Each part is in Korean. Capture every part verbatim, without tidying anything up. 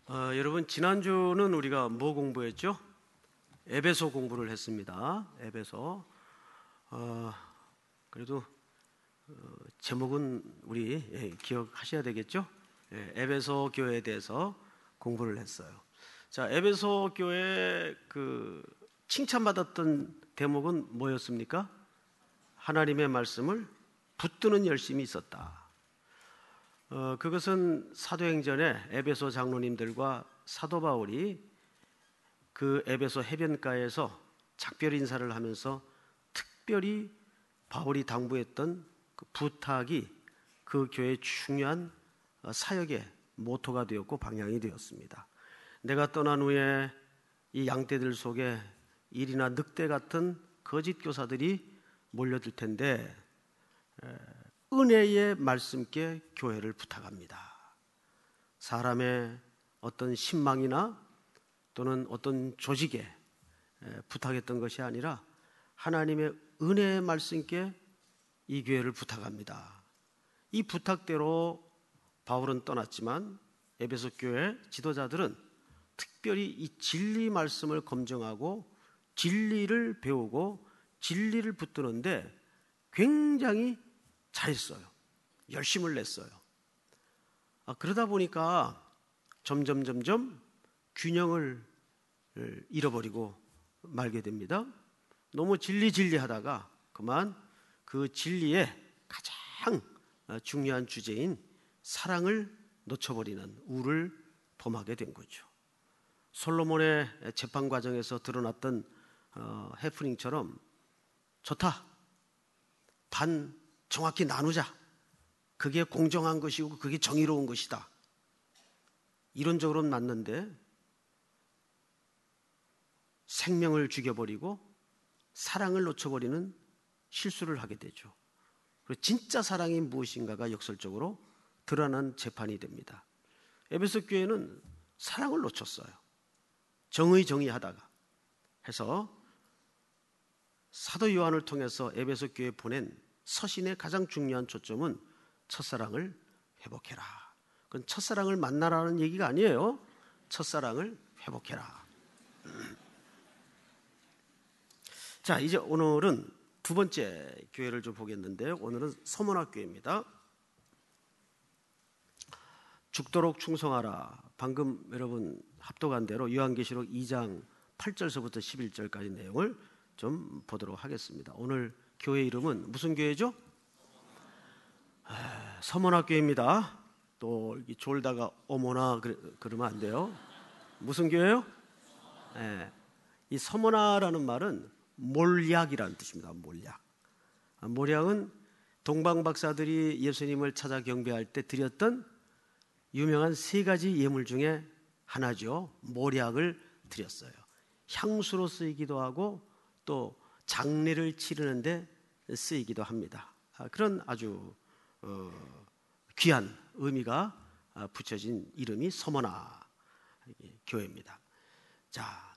어, 여러분 지난주는 우리가 뭐 공부했죠? 에베소 공부를 했습니다. 에베소. 어, 그래도 어, 제목은 우리 예, 기억하셔야 되겠죠? 예, 에베소 교회에 대해서 공부를 했어요. 자, 에베소 교회 그 칭찬받았던 대목은 뭐였습니까? 하나님의 말씀을 붙드는 열심이 있었다. 어, 그것은 사도행전에 에베소 장로님들과 사도 바울이 그 에베소 해변가에서 작별 인사를 하면서 특별히 바울이 당부했던 그 부탁이 그 교회의 중요한 사역의 모토가 되었고 방향이 되었습니다. 내가 떠난 후에 이 양떼들 속에 일이나 늑대 같은 거짓 교사들이 몰려들 텐데 은혜의 말씀께 교회를 부탁합니다. 사람의 어떤 신망이나 또는 어떤 조직에 부탁했던 것이 아니라 하나님의 은혜의 말씀께 이 교회를 부탁합니다. 이 부탁대로 바울은 떠났지만 에베소 교회 지도자들은 특별히 이 진리 말씀을 검증하고 진리를 배우고 진리를 붙드는데 굉장히 잘했어요. 열심을 냈어요. 아, 그러다 보니까 점점 점점 균형을 잃어버리고 말게 됩니다. 너무 진리 진리 하다가 그만 그 진리의 가장 중요한 주제인 사랑을 놓쳐버리는 우를 범하게 된 거죠. 솔로몬의 재판 과정에서 드러났던 어, 해프닝처럼 좋다. 반 정확히 나누자. 그게 공정한 것이고 그게 정의로운 것이다. 이론적으로는 맞는데 생명을 죽여버리고 사랑을 놓쳐버리는 실수를 하게 되죠. 그리고 진짜 사랑이 무엇인가가 역설적으로 드러난 재판이 됩니다. 에베소 교회는 사랑을 놓쳤어요. 정의 정의하다가 해서 사도 요한을 통해서 에베소 교회에 보낸 서신의 가장 중요한 초점은 첫사랑을 회복해라. 그건 첫사랑을 만나라는 얘기가 아니에요. 첫사랑을 회복해라. 자, 이제 오늘은 두 번째 교회를 좀 보겠는데요. 오늘은 서문학교회입니다. 죽도록 충성하라. 방금 여러분 합독한 대로 요한계시록 이 장 팔 절서부터 십일 절까지 내용을 좀 보도록 하겠습니다. 오늘 교회 이름은 무슨 교회죠? 아, 서문학교회입니다. 또 졸다가 어머나 그러면 안 돼요. 무슨 교회요? 네. 이 서문화라는 말은 몰약이라는 뜻입니다. 몰약. 몰약은 동방 박사들이 예수님을 찾아 경배할 때 드렸던 유명한 세 가지 예물 중에 하나죠. 몰약을 드렸어요. 향수로 쓰이기도 하고 또 장례를 치르는데 쓰이기도 합니다. 그런 아주 어, 귀한 의미가 붙여진 이름이 서문화 교회입니다. 자,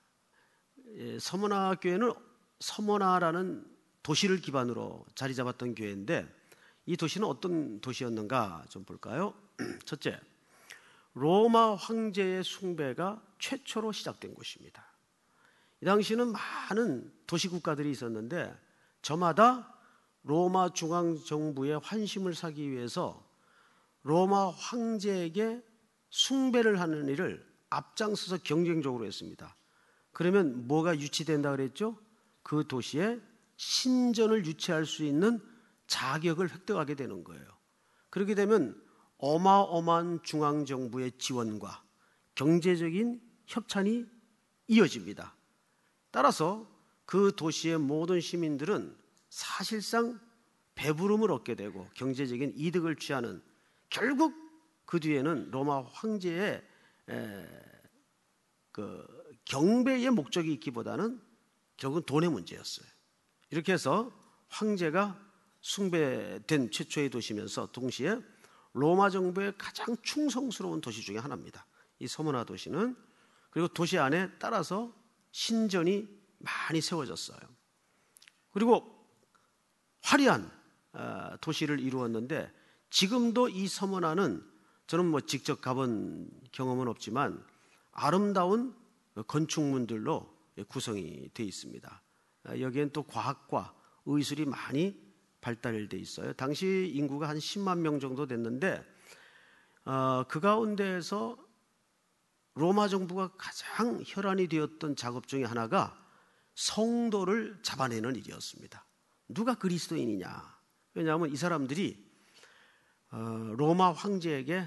서문화 교회는 서문화라는 도시를 기반으로 자리 잡았던 교회인데 이 도시는 어떤 도시였는가 좀 볼까요? 첫째, 로마 황제의 숭배가 최초로 시작된 곳입니다. 이 당시는 많은 도시국가들이 있었는데 저마다 로마 중앙정부의 환심을 사기 위해서 로마 황제에게 숭배를 하는 일을 앞장서서 경쟁적으로 했습니다. 그러면 뭐가 유치된다 그랬죠? 그 도시에 신전을 유치할 수 있는 자격을 획득하게 되는 거예요. 그렇게 되면 어마어마한 중앙정부의 지원과 경제적인 협찬이 이어집니다. 따라서 그 도시의 모든 시민들은 사실상 배부름을 얻게 되고 경제적인 이득을 취하는, 결국 그 뒤에는 로마 황제의 에, 그 경배의 목적이 있기보다는 결국은 돈의 문제였어요. 이렇게 해서 황제가 숭배된 최초의 도시면서 동시에 로마 정부의 가장 충성스러운 도시 중에 하나입니다. 이 서문화 도시는. 그리고 도시 안에 따라서 신전이 많이 세워졌어요. 그리고 화려한 도시를 이루었는데 지금도 이 서문화는 저는 뭐 직접 가본 경험은 없지만 아름다운 건축물들로 구성이 되어 있습니다. 여기엔 또 과학과 의술이 많이 발달되어 있어요. 당시 인구가 한 십만 명 정도 됐는데 어, 그 가운데에서 로마 정부가 가장 혈안이 되었던 작업 중에 하나가 성도를 잡아내는 일이었습니다. 누가 그리스도인이냐? 왜냐하면 이 사람들이 어, 로마 황제에게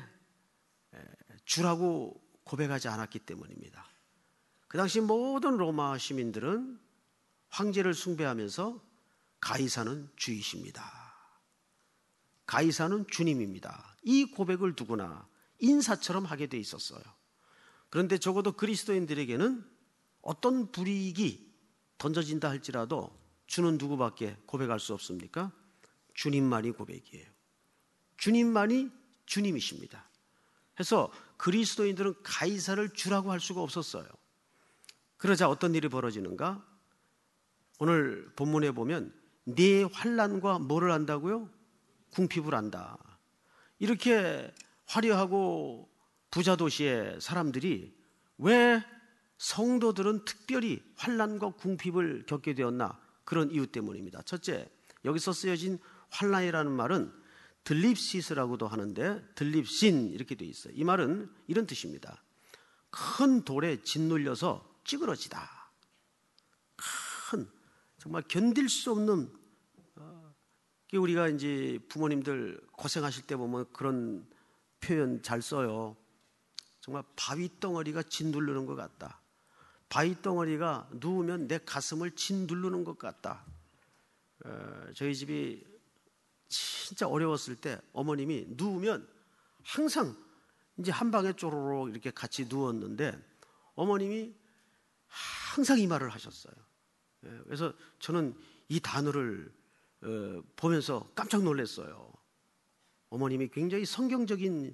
주라고 고백하지 않았기 때문입니다. 그 당시 모든 로마 시민들은 황제를 숭배하면서 가이사는 주이십니다. 가이사는 주님입니다. 이 고백을 두거나 인사처럼 하게 돼 있었어요. 그런데 적어도 그리스도인들에게는 어떤 불이익이 던져진다 할지라도 주는 누구밖에 고백할 수 없습니까? 주님만이 고백이에요. 주님만이 주님이십니다. 그래서 그리스도인들은 가이사를 주라고 할 수가 없었어요. 그러자 어떤 일이 벌어지는가? 오늘 본문에 보면 네 환난과 뭐를 한다고요? 궁핍을 한다. 이렇게 화려하고 부자 도시의 사람들이 왜 성도들은 특별히 환난과 궁핍을 겪게 되었나? 그런 이유 때문입니다. 첫째, 여기서 쓰여진 환난이라는 말은 들립시스라고도 하는데 들립신 이렇게 되어 있어요. 이 말은 이런 뜻입니다. 큰 돌에 짓눌려서 찌그러지다. 큰 정말 견딜 수 없는 어, 우리가 이제 부모님들 고생하실 때 보면 그런 표현 잘 써요. 정말 바위 덩어리가 짓누르는 것 같다. 바위 덩어리가 누우면 내 가슴을 짓누르는 것 같다. 어, 저희 집이 진짜 어려웠을 때 어머님이 누우면 항상 이제 한 방에 쪼로록 이렇게 같이 누웠는데 어머님이 항상 이 말을 하셨어요. 그래서 저는 이 단어를 보면서 깜짝 놀랐어요. 어머님이 굉장히 성경적인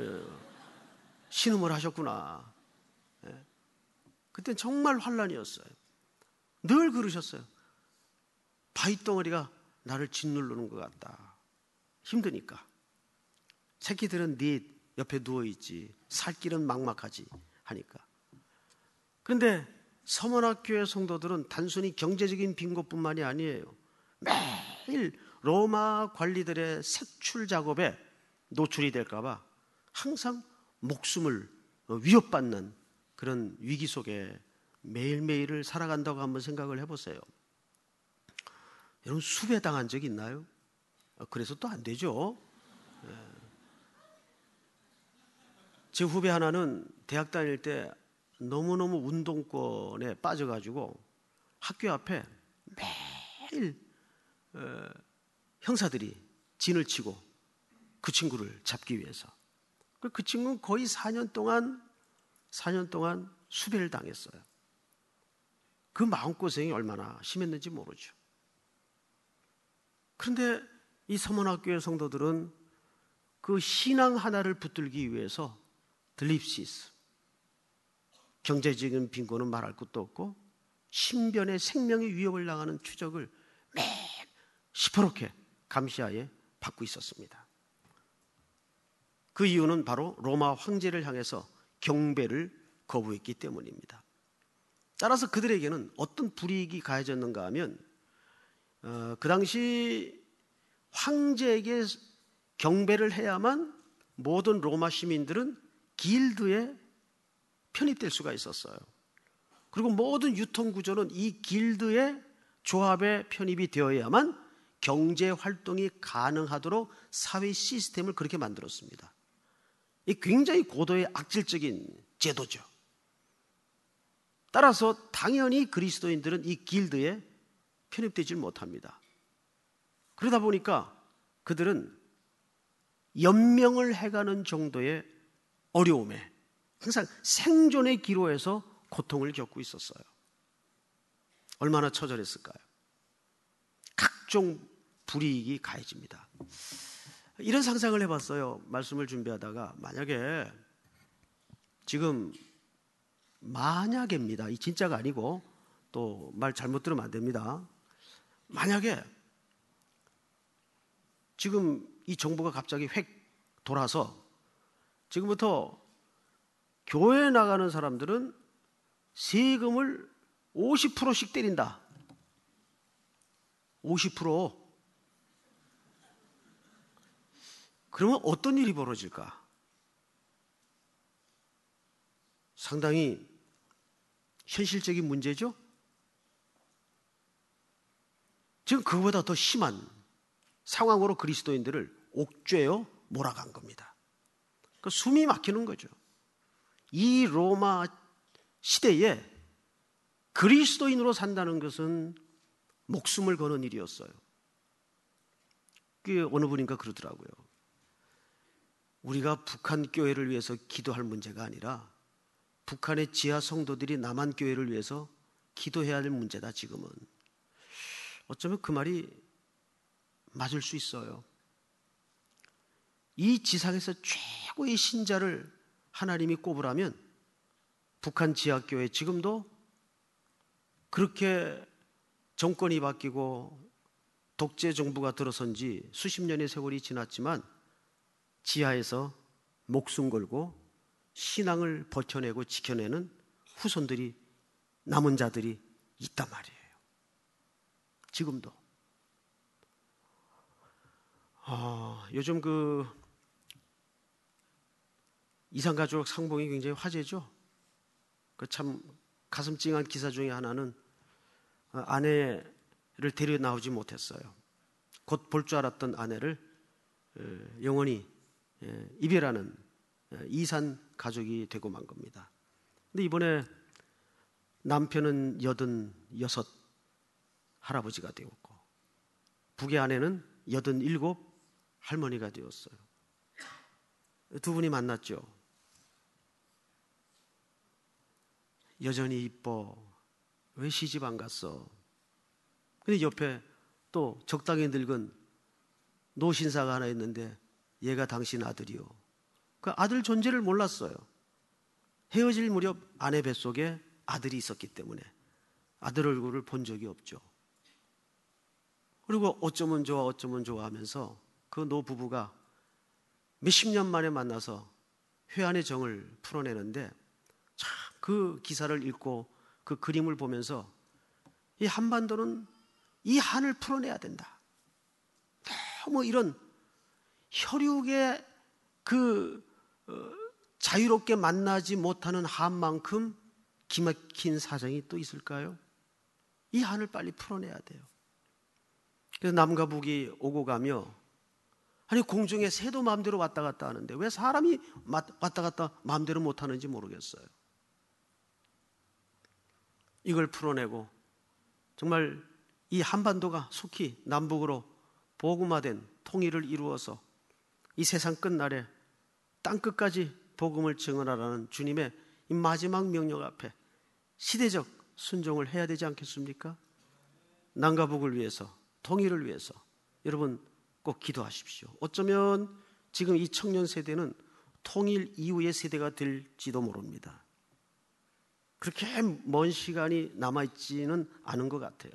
신음을 하셨구나. 그땐 정말 환난이었어요. 늘 그러셨어요. 바위덩어리가 나를 짓누르는 것 같다. 힘드니까. 새끼들은 네 옆에 누워있지. 살 길은 막막하지 하니까. 그런데 서문학교의 성도들은 단순히 경제적인 빈곤뿐만이 아니에요. 매일 로마 관리들의 색출 작업에 노출이 될까 봐 항상 목숨을 위협받는 그런 위기 속에 매일매일을 살아간다고 한번 생각을 해보세요. 여러분 수배당한 적 있나요? 그래서 또 안 되죠. 제 후배 하나는 대학 다닐 때 너무너무 운동권에 빠져가지고 학교 앞에 매일 어, 형사들이 진을 치고 그 친구를 잡기 위해서. 그 친구는 거의 사 년 동안 사 년 동안 수배를 당했어요. 그 마음고생이 얼마나 심했는지 모르죠. 그런데 이 서문학교의 성도들은 그 신앙 하나를 붙들기 위해서 들립시스, 경제적인 빈곤은 말할 것도 없고 신변의 생명의 위협을 당하는 추적을 매일 시퍼렇게 감시하에 받고 있었습니다. 그 이유는 바로 로마 황제를 향해서 경배를 거부했기 때문입니다. 따라서 그들에게는 어떤 불이익이 가해졌는가 하면 어, 그 당시 황제에게 경배를 해야만 모든 로마 시민들은 길드에 편입될 수가 있었어요. 그리고 모든 유통구조는 이 길드의 조합에 편입이 되어야만 경제 활동이 가능하도록 사회 시스템을 그렇게 만들었습니다. 이 굉장히 고도의 악질적인 제도죠. 따라서 당연히 그리스도인들은 이 길드에 편입되지 못합니다. 그러다 보니까 그들은 연명을 해가는 정도의 어려움에 항상 생존의 기로에서 고통을 겪고 있었어요. 얼마나 처절했을까요? 각종 불이익이 가해집니다. 이런 상상을 해봤어요. 말씀을 준비하다가 만약에 지금 만약입니다. 이 진짜가 아니고 또 말 잘못 들으면 안 됩니다. 만약에 지금 이 정부가 갑자기 획 돌아서 지금부터 교회에 나가는 사람들은 세금을 오십 퍼센트씩 때린다. 오십 퍼센트. 그러면 어떤 일이 벌어질까? 상당히 현실적인 문제죠? 지금 그거보다 더 심한 상황으로 그리스도인들을 옥죄어 몰아간 겁니다. 그 숨이 막히는 거죠. 이 로마 시대에 그리스도인으로 산다는 것은 목숨을 거는 일이었어요. 그게 어느 분인가 그러더라고요. 우리가 북한 교회를 위해서 기도할 문제가 아니라 북한의 지하 성도들이 남한 교회를 위해서 기도해야 할 문제다, 지금은. 어쩌면 그 말이 맞을 수 있어요. 이 지상에서 최고의 신자를 하나님이 꼽으라면 북한 지하교회, 지금도 그렇게 정권이 바뀌고 독재 정부가 들어선 지 수십 년의 세월이 지났지만 지하에서 목숨 걸고 신앙을 버텨내고 지켜내는 후손들이, 남은 자들이 있단 말이에요. 지금도. 아, 요즘 그 이산가족 상봉이 굉장히 화제죠. 그 참 가슴 찡한 기사 중에 하나는 아내를 데려 나오지 못했어요. 곧 볼 줄 알았던 아내를 영원히 이별하는 이산 가족이 되고 만 겁니다. 근데 이번에 남편은 여든 여섯 할아버지가 되었고 북의 아내는 여든 일곱 할머니가 되었어요. 두 분이 만났죠. 여전히 이뻐. 왜 시집 안 갔어? 근데 옆에 또 적당히 늙은 노신사가 하나 있는데 얘가 당신 아들이요. 그 아들 존재를 몰랐어요. 헤어질 무렵 아내 뱃속에 아들이 있었기 때문에 아들 얼굴을 본 적이 없죠. 그리고 어쩌면 좋아 어쩌면 좋아 하면서 그 노부부가 몇십 년 만에 만나서 회한의 정을 풀어내는데 참 그 기사를 읽고 그 그림을 보면서 이 한반도는 이 한을 풀어내야 된다. 너무 이런 혈육의 그 어, 자유롭게 만나지 못하는 한만큼 기막힌 사정이 또 있을까요? 이 한을 빨리 풀어내야 돼요. 그래서 남과 북이 오고 가며 아니 공중에 새도 마음대로 왔다 갔다 하는데 왜 사람이 왔다 갔다 마음대로 못하는지 모르겠어요. 이걸 풀어내고 정말 이 한반도가 속히 남북으로 복음화된 통일을 이루어서 이 세상 끝날에 땅끝까지 복음을 증언하라는 주님의 이 마지막 명령 앞에 시대적 순종을 해야 되지 않겠습니까? 남과 북을 위해서, 통일을 위해서 여러분 꼭 기도하십시오. 어쩌면 지금 이 청년 세대는 통일 이후의 세대가 될지도 모릅니다. 그렇게 먼 시간이 남아있지는 않은 것 같아요.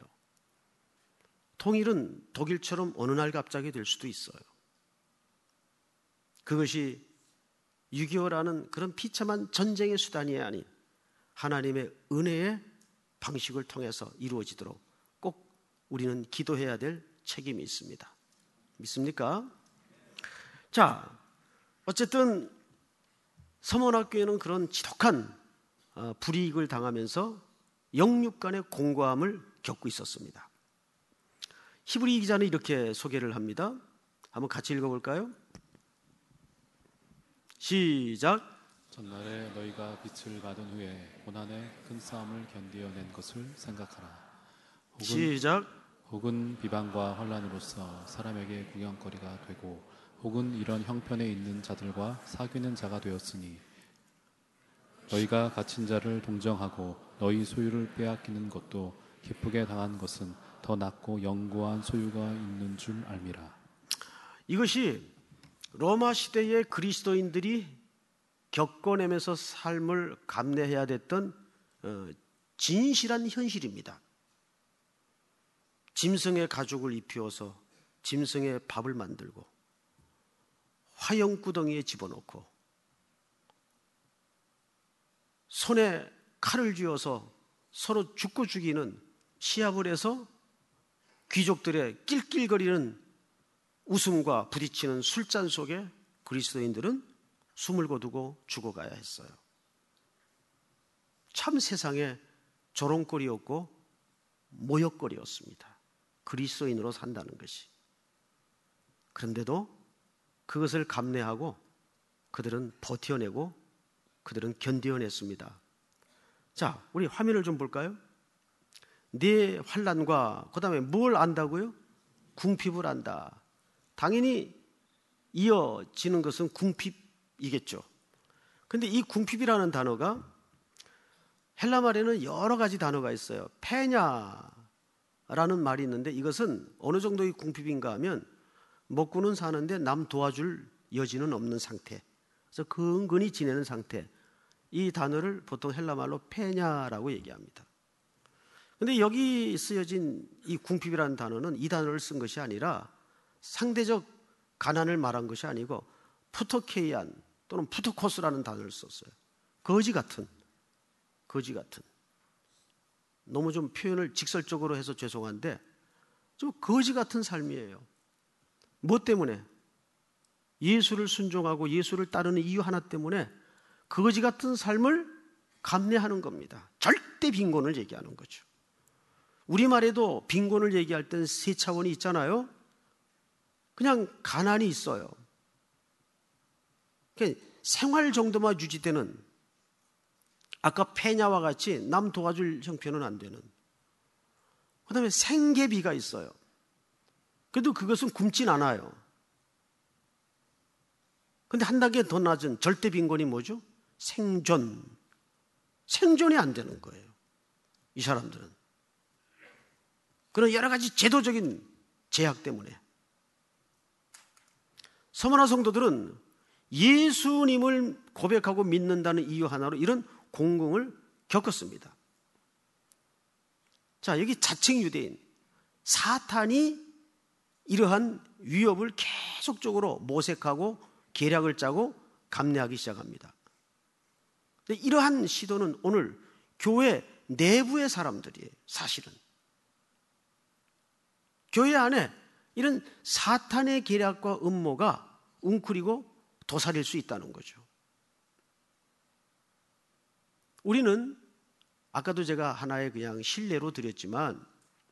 통일은 독일처럼 어느 날 갑자기 될 수도 있어요. 그것이 육이오라는 그런 비참한 전쟁의 수단이 아닌 하나님의 은혜의 방식을 통해서 이루어지도록 꼭 우리는 기도해야 될 책임이 있습니다. 믿습니까? 자, 어쨌든 서문학교에는 그런 지독한 불이익을 당하면서 영육 간의 공고함을 겪고 있었습니다. 히브리 기자는 이렇게 소개를 합니다. 한번 같이 읽어볼까요? 시작. 전날에 너희가 빛을 받은 후에 고난의 큰 싸움을 견디어낸 것을 생각하라. 혹은, 시작. 혹은 비방과 환난으로서 사람에게 구경거리가 되고 혹은 이런 형편에 있는 자들과 사귀는 자가 되었으니 너희가 갇힌 자를 동정하고 너희 소유를 빼앗기는 것도 기쁘게 당한 것은 더 낫고 영구한 소유가 있는 줄 알미라. 이것이 로마 시대의 그리스도인들이 겪어내면서 삶을 감내해야 됐던 진실한 현실입니다. 짐승의 가죽을 입히어서 짐승의 밥을 만들고 화형구덩이에 집어넣고 손에 칼을 쥐어서 서로 죽고 죽이는 시합을 해서 귀족들의 낄낄거리는 웃음과 부딪히는 술잔 속에 그리스도인들은 숨을 거두고 죽어가야 했어요. 참 세상에 조롱거리였고 모욕거리였습니다. 그리스도인으로 산다는 것이. 그런데도 그것을 감내하고 그들은 버텨내고 그들은 견뎌냈습니다. 자, 우리 화면을 좀 볼까요? 네 환난과 그 다음에 뭘 안다고요? 궁핍을 안다. 당연히 이어지는 것은 궁핍이겠죠. 그런데 이 궁핍이라는 단어가 헬라 말에는 여러 가지 단어가 있어요. 페냐라는 말이 있는데 이것은 어느 정도의 궁핍인가 하면 먹고는 사는데 남 도와줄 여지는 없는 상태. 그래서 근근히 지내는 상태. 이 단어를 보통 헬라 말로 페냐라고 얘기합니다. 그런데 여기 쓰여진 이 궁핍이라는 단어는 이 단어를 쓴 것이 아니라 상대적 가난을 말한 것이 아니고 푸토케이안 또는 푸토코스라는 단어를 썼어요. 거지 같은, 거지 같은. 너무 좀 표현을 직설적으로 해서 죄송한데 좀 거지 같은 삶이에요. 뭐 때문에? 예수를 순종하고 예수를 따르는 이유 하나 때문에 거지 같은 삶을 감내하는 겁니다. 절대 빈곤을 얘기하는 거죠. 우리말에도 빈곤을 얘기할 땐 세 차원이 있잖아요. 그냥 가난이 있어요. 그러니까 생활 정도만 유지되는, 아까 페냐와 같이 남 도와줄 형편은 안 되는, 그 다음에 생계비가 있어요. 그래도 그것은 굶진 않아요. 근데 한 단계 더 낮은 절대 빈곤이 뭐죠? 생존. 생존이 안 되는 거예요. 이 사람들은. 그런 여러 가지 제도적인 제약 때문에. 서머나 성도들은 예수님을 고백하고 믿는다는 이유 하나로 이런 공공을 겪었습니다. 자, 여기 자칭 유대인, 사탄이 이러한 위협을 계속적으로 모색하고 계략을 짜고 감내하기 시작합니다. 이러한 시도는 오늘 교회 내부의 사람들이에요. 사실은 교회 안에 이런 사탄의 계략과 음모가 웅크리고 도사릴 수 있다는 거죠. 우리는 아까도 제가 하나의 그냥 실례로 드렸지만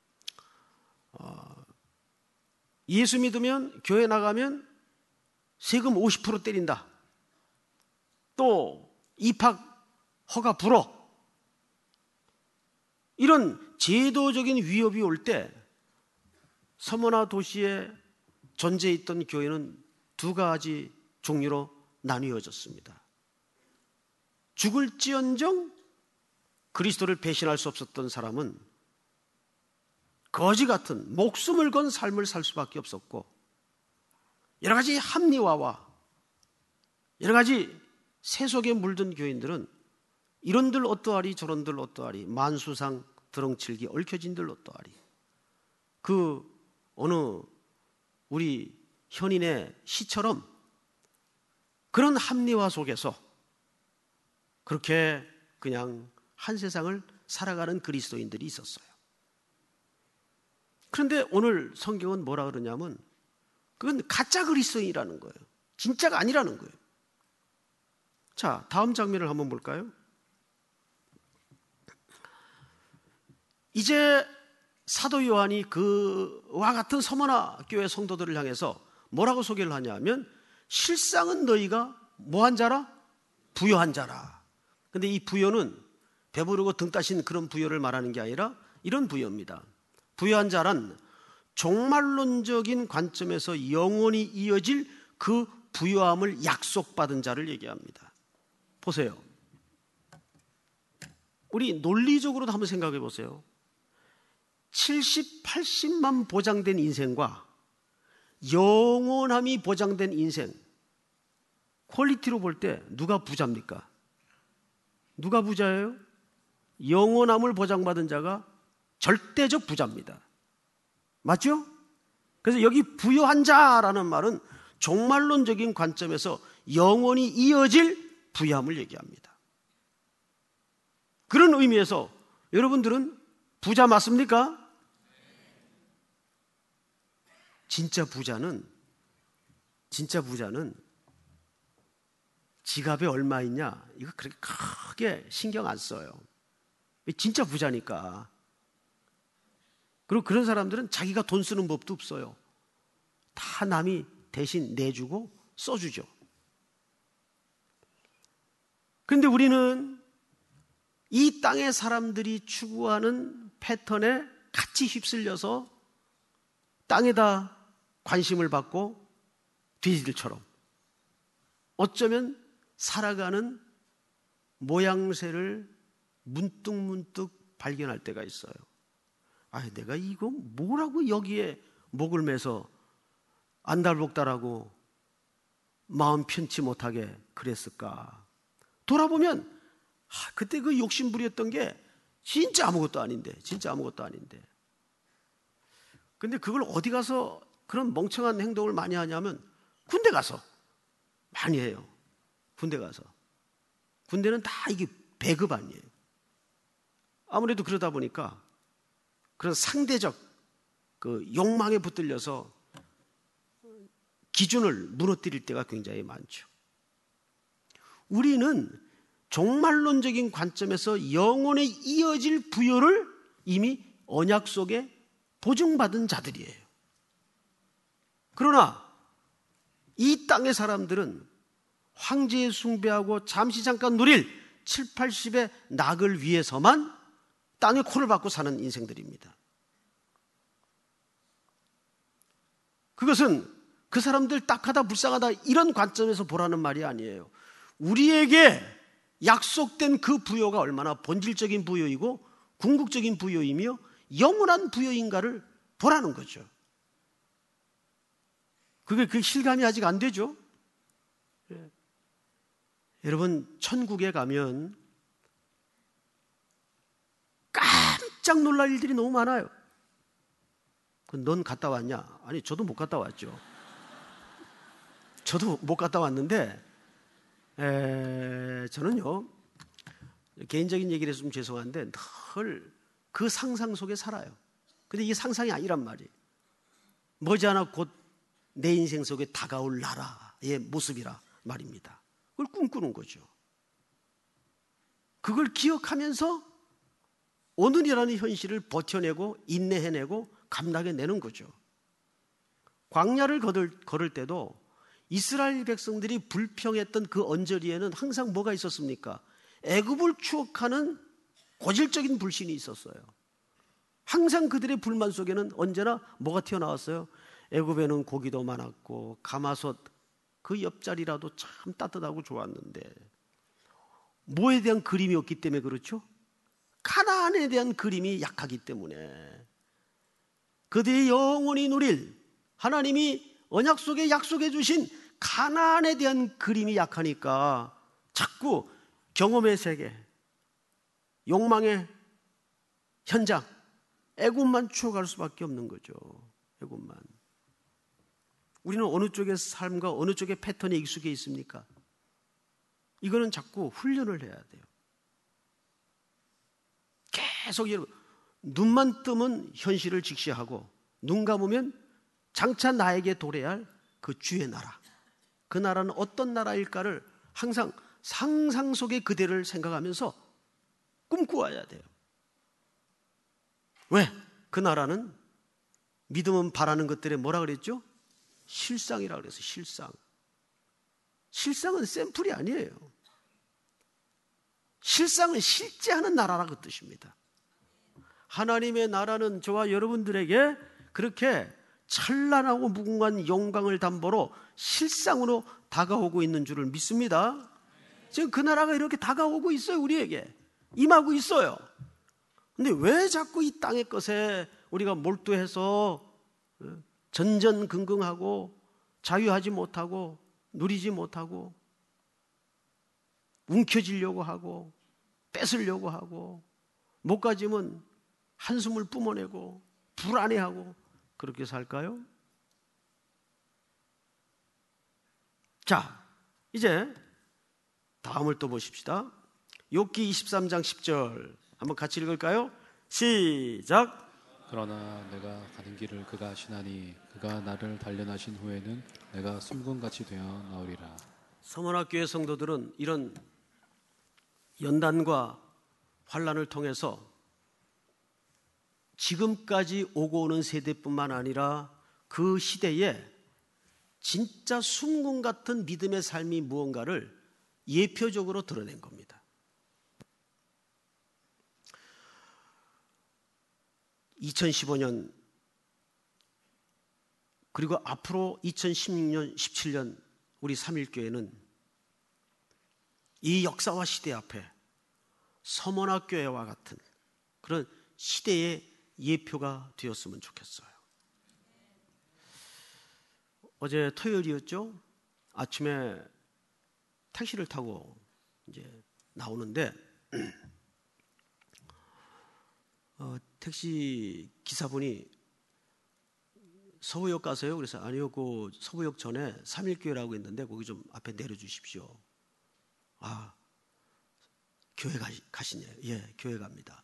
어, 예수 믿으면 교회 나가면 세금 오십 퍼센트 때린다. 또 입학 허가 불어. 이런 제도적인 위협이 올 때 서머나 도시에 존재했던 교회는 두 가지 종류로 나뉘어졌습니다. 죽을지언정 그리스도를 배신할 수 없었던 사람은 거지 같은 목숨을 건 삶을 살 수밖에 없었고, 여러 가지 합리화와 여러 가지 세속에 물든 교인들은 이런들 어떠하리 저런들 어떠하리, 만수상 드렁칠기 얽혀진들 어떠하리, 그 어느 우리 현인의 시처럼 그런 합리화 속에서 그렇게 그냥 한 세상을 살아가는 그리스도인들이 있었어요. 그런데 오늘 성경은 뭐라 그러냐면 그건 가짜 그리스도인이라는 거예요. 진짜가 아니라는 거예요. 자, 다음 장면을 한번 볼까요? 이제 사도 요한이 그와 같은 서머나 교회 성도들을 향해서 뭐라고 소개를 하냐면 실상은 너희가 뭐한 자라? 부요한 자라. 근데 이 부요는 배부르고 등 따신 그런 부요를 말하는 게 아니라 이런 부요입니다. 부요한 자란 종말론적인 관점에서 영원히 이어질 그 부요함을 약속받은 자를 얘기합니다. 보세요. 우리 논리적으로도 한번 생각해 보세요. 칠십, 팔십만 보장된 인생과 영원함이 보장된 인생, 퀄리티로 볼 때 누가 부자입니까? 누가 부자예요? 영원함을 보장받은 자가 절대적 부자입니다. 맞죠? 그래서 여기 부요한 자라는 말은 종말론적인 관점에서 영원히 이어질 부요함을 얘기합니다. 그런 의미에서 여러분들은 부자 맞습니까? 진짜 부자는 진짜 부자는 지갑에 얼마 있냐 이거 그렇게 크게 신경 안 써요. 진짜 부자니까. 그리고 그런 사람들은 자기가 돈 쓰는 법도 없어요. 다 남이 대신 내주고 써주죠. 그런데 우리는 이 땅의 사람들이 추구하는 패턴에 같이 휩쓸려서 땅에다 관심을 받고 돼지들처럼 어쩌면 살아가는 모양새를 문득문득 발견할 때가 있어요. 아, 내가 이거 뭐라고 여기에 목을 매서 안달복달하고 마음 편치 못하게 그랬을까? 돌아보면 아, 그때 그 욕심부렸던 게 진짜 아무것도 아닌데, 진짜 아무것도 아닌데. 근데 그걸 어디 가서 그런 멍청한 행동을 많이 하냐면 군대 가서 많이 해요. 군대 가서. 군대는 다 이게 배급 아니에요. 아무래도 그러다 보니까 그런 상대적 그 욕망에 붙들려서 기준을 무너뜨릴 때가 굉장히 많죠. 우리는 종말론적인 관점에서 영혼에 이어질 부여를 이미 언약 속에 보증받은 자들이에요. 그러나 이 땅의 사람들은 황제의 숭배하고 잠시 잠깐 누릴 칠, 팔십의 낙을 위해서만 땅에 코를 박고 사는 인생들입니다. 그것은 그 사람들 딱하다 불쌍하다 이런 관점에서 보라는 말이 아니에요. 우리에게 약속된 그 부여가 얼마나 본질적인 부여이고 궁극적인 부여이며 영원한 부여인가를 보라는 거죠. 그게 그 실감이 아직 안 되죠. 예. 여러분 천국에 가면 깜짝 놀랄 일들이 너무 많아요. 넌 갔다 왔냐? 아니 저도 못 갔다 왔죠. 저도 못 갔다 왔는데 에, 저는요 개인적인 얘기를 해서 좀 죄송한데 늘 그 상상 속에 살아요. 근데 이게 상상이 아니란 말이에요. 머지않아 곧 내 인생 속에 다가올 나라의 모습이라 말입니다. 그걸 꿈꾸는 거죠. 그걸 기억하면서 오늘이라는 현실을 버텨내고 인내해내고 감당해내는 거죠. 광야를 걸을, 걸을 때도 이스라엘 백성들이 불평했던 그 언저리에는 항상 뭐가 있었습니까? 애굽을 추억하는 고질적인 불신이 있었어요. 항상 그들의 불만 속에는 언제나 뭐가 튀어나왔어요? 애굽에는 고기도 많았고 가마솥 그 옆자리라도 참 따뜻하고 좋았는데 뭐에 대한 그림이 없기 때문에 그렇죠? 가나안에 대한 그림이 약하기 때문에 그들이 영원히 누릴 하나님이 언약 속에 약속해 주신 가나안에 대한 그림이 약하니까 자꾸 경험의 세계, 욕망의 현장, 애굽만 추억할 수밖에 없는 거죠. 애굽만. 우리는 어느 쪽의 삶과 어느 쪽의 패턴에 익숙해 있습니까? 이거는 자꾸 훈련을 해야 돼요. 계속 여러분 눈만 뜨면 현실을 직시하고 눈 감으면 장차 나에게 도래야 할 그 주의 나라. 그 나라는 어떤 나라일까를 항상 상상 속의 그대를 생각하면서 꿈꾸어야 돼요. 왜? 그 나라는 믿음은 바라는 것들에 뭐라 그랬죠? 실상이라 그래서 실상. 실상은 샘플이 아니에요. 실상은 실제 하는 나라라 그 뜻입니다. 하나님의 나라는 저와 여러분들에게 그렇게 찬란하고 무궁한 영광을 담보로 실상으로 다가오고 있는 줄을 믿습니다. 지금 그 나라가 이렇게 다가오고 있어요. 우리에게 임하고 있어요. 근데 왜 자꾸 이 땅의 것에 우리가 몰두해서 전전긍긍하고 자유하지 못하고 누리지 못하고 움켜쥐려고 하고 뺏으려고 하고 못 가지면 한숨을 뿜어내고 불안해하고 그렇게 살까요? 자, 이제 다음을 또 보십시다. 욥기 이십삼 장 십 절 한번 같이 읽을까요? 시작. 그러나 내가 가는 길을 그가 아시나니 그가 나를 단련하신 후에는 내가 숨군같이 되어 나오리라. 서문학교의 성도들은 이런 연단과 환난을 통해서 지금까지 오고 오는 세대뿐만 아니라 그 시대에 진짜 숨군 같은 믿음의 삶이 무언가를 예표적으로 드러낸 겁니다. 이천십오 년 그리고 앞으로 이천십육 년, 십칠 년 우리 삼일교회는 이 역사와 시대 앞에 서문학교회와 같은 그런 시대의 예표가 되었으면 좋겠어요. 어제 토요일이었죠? 아침에 택시를 타고 이제 나오는데 어, 택시 기사분이 서부역 가세요? 그래서 아니요, 그 서부역 전에 삼일교회라고 있는데 거기 좀 앞에 내려주십시오. 아, 교회 가시, 가시네요. 예, 교회 갑니다.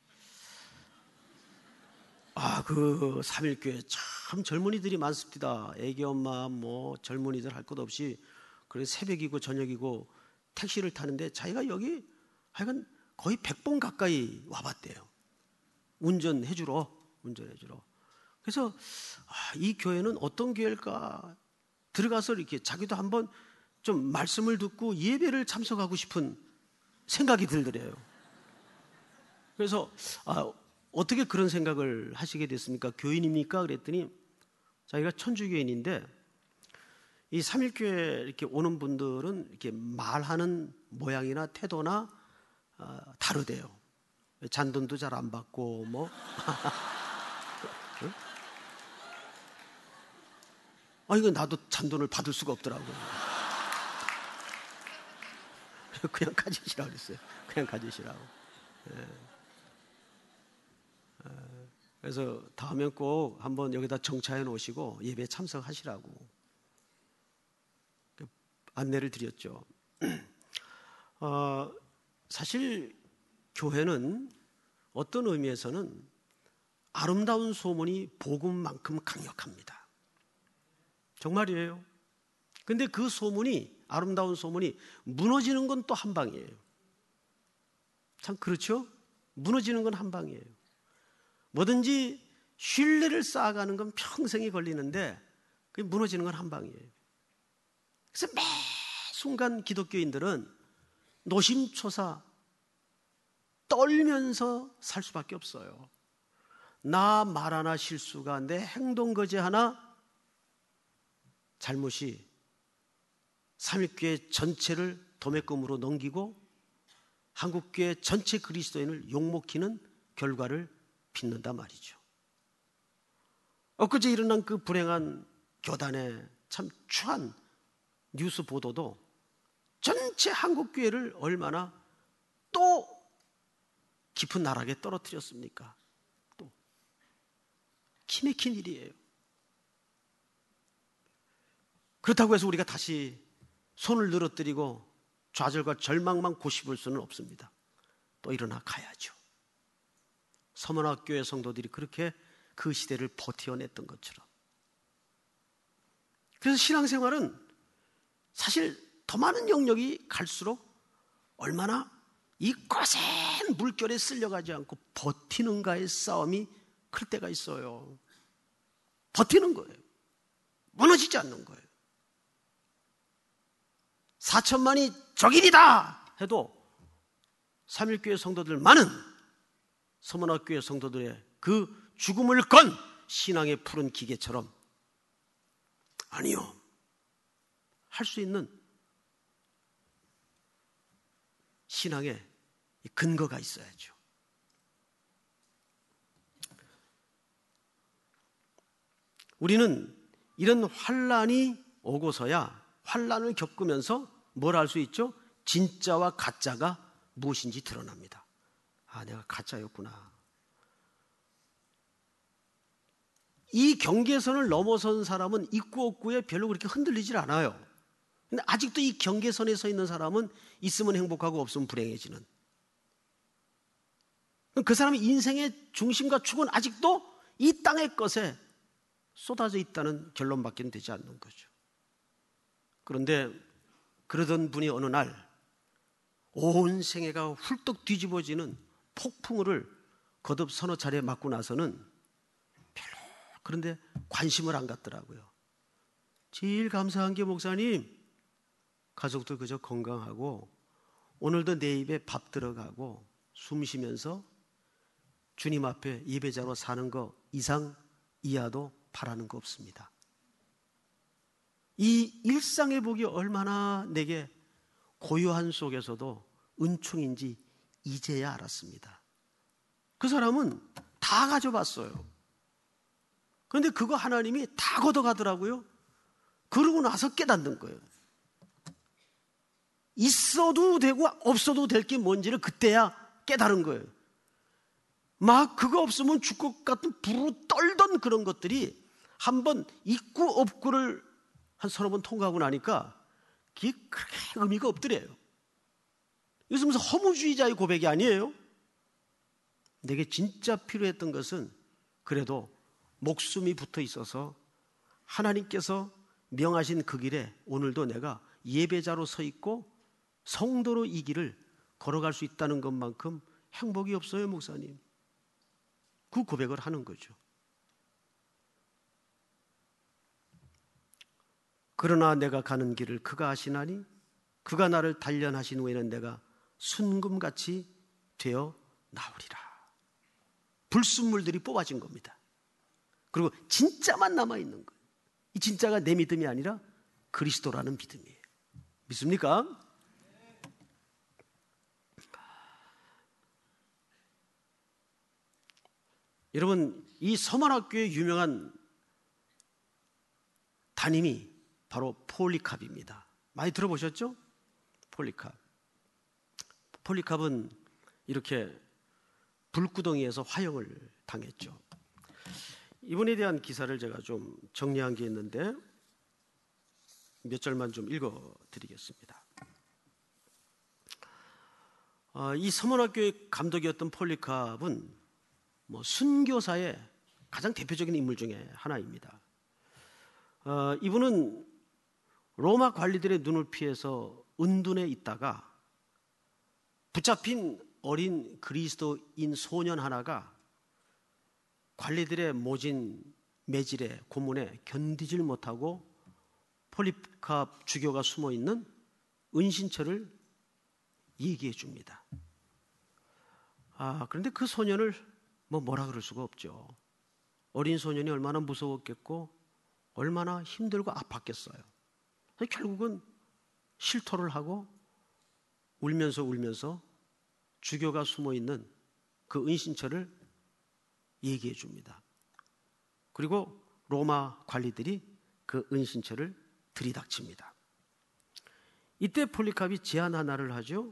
아, 그 삼일교회 참 젊은이들이 많습니다. 애기 엄마 뭐 젊은이들 할 것 없이 그래 새벽이고 저녁이고 택시를 타는데 자기가 여기 하여간 거의 백 번 가까이 와봤대요. 운전해주러, 운전해주러. 그래서 아, 이 교회는 어떤 교회일까? 들어가서 이렇게 자기도 한번 좀 말씀을 듣고 예배를 참석하고 싶은 생각이 들더래요. 그래서 아, 어떻게 그런 생각을 하시게 됐습니까? 교인입니까? 그랬더니 자기가 천주교인인데 이 삼일교회 이렇게 오는 분들은 이렇게 말하는 모양이나 태도나 어, 다르대요. 잔돈도 잘 안 받고 뭐 응? 아 이거 나도 잔돈을 받을 수가 없더라고요. 그냥 가지시라고 그랬어요. 그냥 가지시라고. 예. 그래서 다음엔 꼭 한번 여기다 정차해 놓으시고 예배에 참석하시라고 안내를 드렸죠. 어, 사실 교회는 어떤 의미에서는 아름다운 소문이 복음만큼 강력합니다. 정말이에요. 근데 그 소문이, 아름다운 소문이 무너지는 건 또 한 방이에요. 참 그렇죠? 무너지는 건 한 방이에요. 뭐든지 신뢰를 쌓아가는 건 평생이 걸리는데 그게 무너지는 건 한 방이에요. 그래서 매 순간 기독교인들은 노심초사 떨면서 살 수밖에 없어요. 나 말 하나 실수가, 내 행동 거지 하나 잘못이 삼일교회 전체를 도매금으로 넘기고 한국교회 전체 그리스도인을 욕먹히는 결과를 빚는단 말이죠. 엊그제 일어난 그 불행한 교단의 참 추한 뉴스 보도도 전체 한국교회를 얼마나 또 깊은 나락에 떨어뜨렸습니까? 또 기맥힌 일이에요. 그렇다고 해서 우리가 다시 손을 늘어뜨리고 좌절과 절망만 고집을 수는 없습니다. 또 일어나 가야죠. 서문학교의 성도들이 그렇게 그 시대를 버텨냈던 것처럼. 그래서 신앙생활은 사실 더 많은 영역이 갈수록 얼마나 이 거센 물결에 쓸려가지 않고 버티는가의 싸움이 클 때가 있어요. 버티는 거예요. 무너지지 않는 거예요. 사천만이 적인이다 해도 삼일교회 성도들만은 서문학교의 성도들의 그 죽음을 건 신앙의 푸른 기계처럼 아니요. 할 수 있는 신앙의 근거가 있어야죠. 우리는 이런 환난이 오고서야 환난을 겪으면서 뭘 알 수 있죠? 진짜와 가짜가 무엇인지 드러납니다. 아, 내가 가짜였구나. 이 경계선을 넘어선 사람은 있고 없고에 별로 그렇게 흔들리질 않아요. 근데 아직도 이 경계선에 서 있는 사람은 있으면 행복하고 없으면 불행해지는. 그 사람의 인생의 중심과 축은 아직도 이 땅의 것에 쏟아져 있다는 결론밖에 되지 않는 거죠. 그런데 그러던 분이 어느 날 온 생애가 훌떡 뒤집어지는 폭풍우를 거듭 서너 차례 맞고 나서는 별로 그런데 관심을 안 갖더라고요. 제일 감사한 게 목사님, 가족들 그저 건강하고 오늘도 내 입에 밥 들어가고 숨 쉬면서 주님 앞에 예배자로 사는 거 이상 이하도 바라는 거 없습니다. 이 일상의 복이 얼마나 내게 고요한 속에서도 은총인지 이제야 알았습니다. 그 사람은 다 가져봤어요. 그런데 그거 하나님이 다 걷어가더라고요. 그러고 나서 깨닫는 거예요. 있어도 되고 없어도 될 게 뭔지를 그때야 깨달은 거예요. 막 그거 없으면 죽을 것 같은 불을 떨던 그런 것들이 한번 있고 없고를 한 서너 번 통과하고 나니까 그게 그렇게 의미가 없더래요. 이것은 무슨 허무주의자의 고백이 아니에요. 내게 진짜 필요했던 것은 그래도 목숨이 붙어 있어서 하나님께서 명하신 그 길에 오늘도 내가 예배자로 서 있고 성도로 이 길을 걸어갈 수 있다는 것만큼 행복이 없어요, 목사님. 그 고백을 하는 거죠. 그러나 내가 가는 길을 그가 아시나니 그가 나를 단련하신 후에는 내가 순금같이 되어 나오리라. 불순물들이 뽑아진 겁니다. 그리고 진짜만 남아있는 거예요. 이 진짜가 내 믿음이 아니라 그리스도라는 믿음이에요. 믿습니까? 여러분, 이 서만학교의 유명한 담임이 바로 폴리캅입니다. 많이 들어보셨죠? 폴리캅. 폴리캅은 이렇게 불구덩이에서 화형을 당했죠. 이분에 대한 기사를 제가 좀 정리한 게 있는데 몇 절만 좀 읽어드리겠습니다. 어, 이 서문학교의 감독이었던 폴리캅은 뭐 순교사의 가장 대표적인 인물 중에 하나입니다. 어, 이분은 로마 관리들의 눈을 피해서 은둔에 있다가 붙잡힌 어린 그리스도인 소년 하나가 관리들의 모진 매질에 고문에 견디질 못하고 폴리캅 주교가 숨어있는 은신처를 얘기해 줍니다. 아, 그런데 그 소년을 뭐 뭐라 그럴 수가 없죠. 어린 소년이 얼마나 무서웠겠고 얼마나 힘들고 아팠겠어요. 결국은 실토를 하고 울면서 울면서 주교가 숨어있는 그 은신처를 얘기해 줍니다. 그리고 로마 관리들이 그 은신처를 들이닥칩니다. 이때 폴리캅이 제안 하나를 하죠.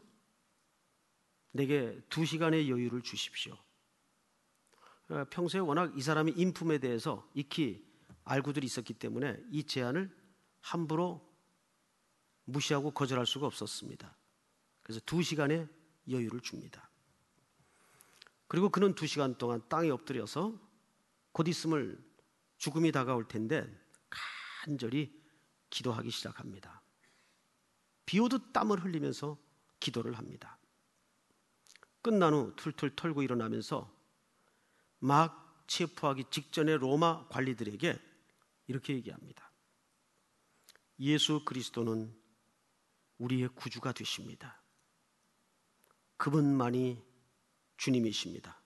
내게 두 시간의 여유를 주십시오. 평소에 워낙 이 사람의 인품에 대해서 익히 알고들이 있었기 때문에 이 제안을 함부로 무시하고 거절할 수가 없었습니다. 그래서 두 시간의 여유를 줍니다. 그리고 그는 두 시간 동안 땅에 엎드려서 곧 있으면 죽음이 다가올 텐데 간절히 기도하기 시작합니다. 비 오듯 땀을 흘리면서 기도를 합니다. 끝난 후 툴툴 털고 일어나면서 막 체포하기 직전에 로마 관리들에게 이렇게 얘기합니다. 예수 그리스도는 우리의 구주가 되십니다. 그분만이 주님이십니다.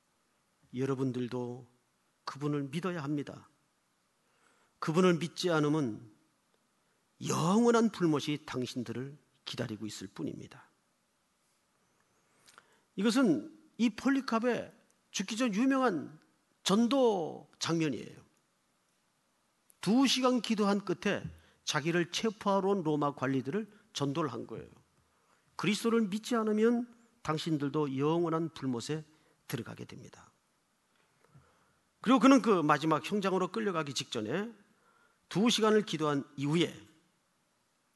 여러분들도 그분을 믿어야 합니다. 그분을 믿지 않으면 영원한 불못이 당신들을 기다리고 있을 뿐입니다. 이것은 이 폴리캅의 죽기 전 유명한 전도 장면이에요. 두 시간 기도한 끝에 자기를 체포하러 온 로마 관리들을 전도를 한 거예요. 그리스도를 믿지 않으면 당신들도 영원한 불못에 들어가게 됩니다. 그리고 그는 그 마지막 형장으로 끌려가기 직전에 두 시간을 기도한 이후에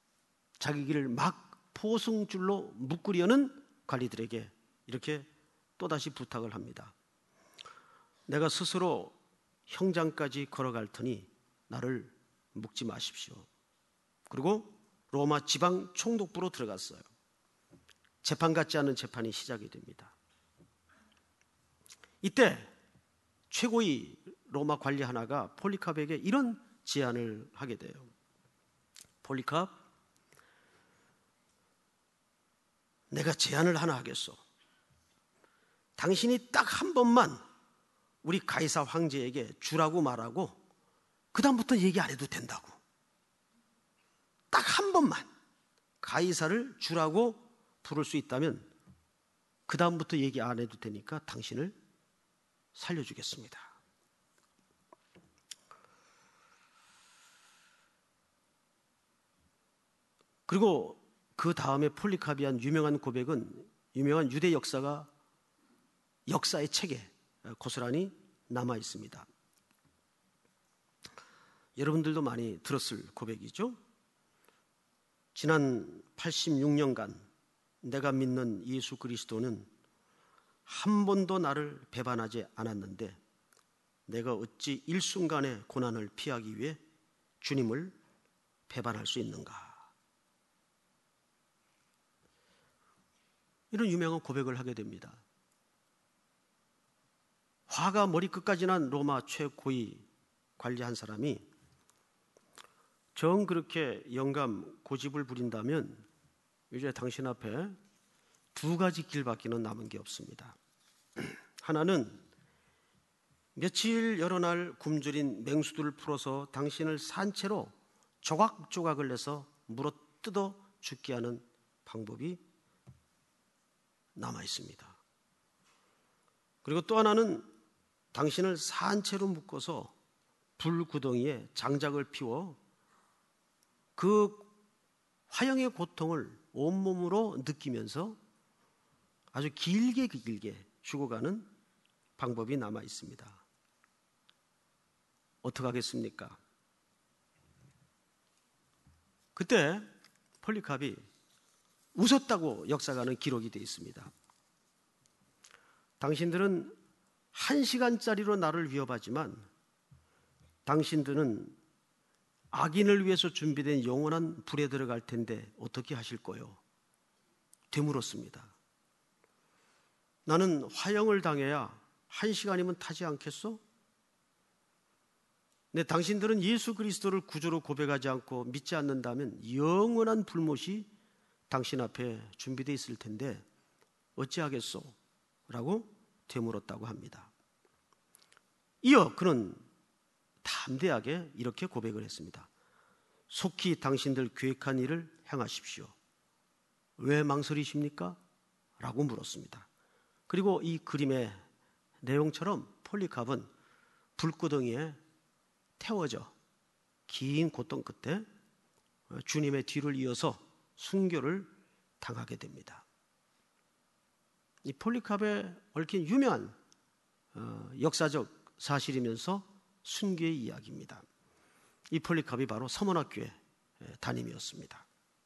자기 길을 막 포승줄로 묶으려는 관리들에게 이렇게 또다시 부탁을 합니다. 내가 스스로 형장까지 걸어갈 테니 나를 묶지 마십시오. 그리고 로마 지방 총독부로 들어갔어요. 재판 같지 않은 재판이 시작이 됩니다. 이때 최고위 로마 관리 하나가 폴리캅에게 이런 제안을 하게 돼요. 폴리캅, 내가 제안을 하나 하겠소. 당신이 딱 한 번만 우리 가이사 황제에게 주라고 말하고 그 다음부터 얘기 안 해도 된다고. 딱 한 번만 가이사를 주라고 부를 수 있다면 그 다음부터 얘기 안 해도 되니까 당신을 살려주겠습니다. 그리고 그 다음에 폴리캅이 한 유명한 고백은 유명한 유대 역사가 역사의 책에 고스란히 남아 있습니다. 여러분들도 많이 들었을 고백이죠. 지난 팔십육 년간 내가 믿는 예수 그리스도는 한 번도 나를 배반하지 않았는데 내가 어찌 일순간의 고난을 피하기 위해 주님을 배반할 수 있는가. 이런 유명한 고백을 하게 됩니다. 화가 머리끝까지 난 로마 최고위 관리한 사람이 정 그렇게 영감 고집을 부린다면 이제 당신 앞에 두 가지 길밖에는 남은 게 없습니다. 하나는 며칠 여러 날 굶주린 맹수들을 풀어서 당신을 산채로 조각조각을 내서 물어 뜯어 죽게 하는 방법이 남아 있습니다. 그리고 또 하나는 당신을 산채로 묶어서 불구덩이에 장작을 피워 그 화형의 고통을 온몸으로 느끼면서 아주 길게 길게 죽어가는 방법이 남아 있습니다. 어떻게 하겠습니까? 그때 폴리캅이 웃었다고 역사가는 기록이 되어 있습니다. 당신들은 한 시간짜리로 나를 위협하지만 당신들은 악인을 위해서 준비된 영원한 불에 들어갈 텐데 어떻게 하실 거요? 되물었습니다. 나는 화형을 당해야 한 시간이면 타지 않겠소? 네, 당신들은 예수 그리스도를 구주로 고백하지 않고 믿지 않는다면 영원한 불못이 당신 앞에 준비되어 있을 텐데 어찌하겠소? 라고 되물었다고 합니다. 이어 그는 담대하게 이렇게 고백을 했습니다. 속히 당신들 계획한 일을 행하십시오. 왜 망설이십니까? 라고 물었습니다. 그리고 이 그림의 내용처럼 폴리캅은 불구덩이에 태워져 긴 고통 끝에 주님의 뒤를 이어서 순교를 당하게 됩니다. 이 폴리캅에 얽힌 유명한 역사적 사실이면서 순교의 이야기입니다. 이 폴리캅이 바로 서문학교의 담임이었습니다.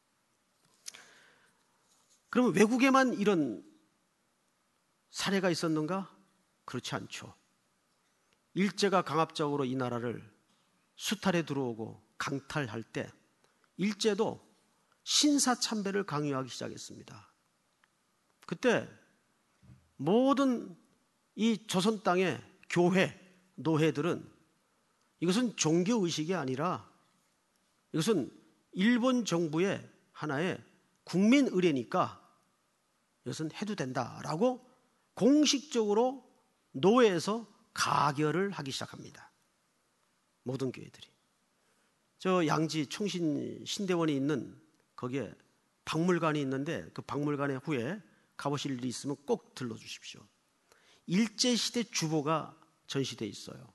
그러면 외국에만 이런 사례가 있었는가? 그렇지 않죠. 일제가 강압적으로 이 나라를 수탈해 들어오고 강탈할 때 일제도 신사참배를 강요하기 시작했습니다. 그때 모든 이 조선 땅의 교회, 노회들은 이것은 종교의식이 아니라 이것은 일본 정부의 하나의 국민 의례니까 이것은 해도 된다라고 공식적으로 노회에서 가결을 하기 시작합니다. 모든 교회들이. 저 양지 총신 신대원이 있는 거기에 박물관이 있는데 그 박물관에 후에 가보실 일이 있으면 꼭 들러주십시오. 일제시대 주보가 전시되어 있어요.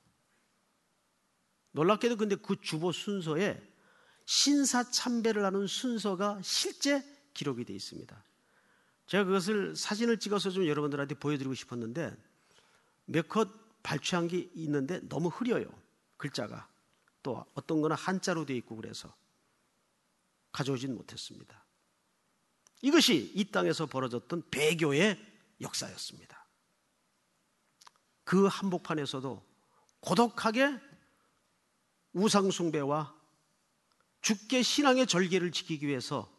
놀랍게도 근데 그 주보 순서에 신사참배를 하는 순서가 실제 기록이 되어 있습니다. 제가 그것을 사진을 찍어서 좀 여러분들한테 보여드리고 싶었는데 몇 컷 발췌한 게 있는데 너무 흐려요. 글자가. 또 어떤 거는 한자로 되어 있고 그래서 가져오진 못했습니다. 이것이 이 땅에서 벌어졌던 배교의 역사였습니다. 그 한복판에서도 고독하게 우상숭배와 주께 신앙의 절개를 지키기 위해서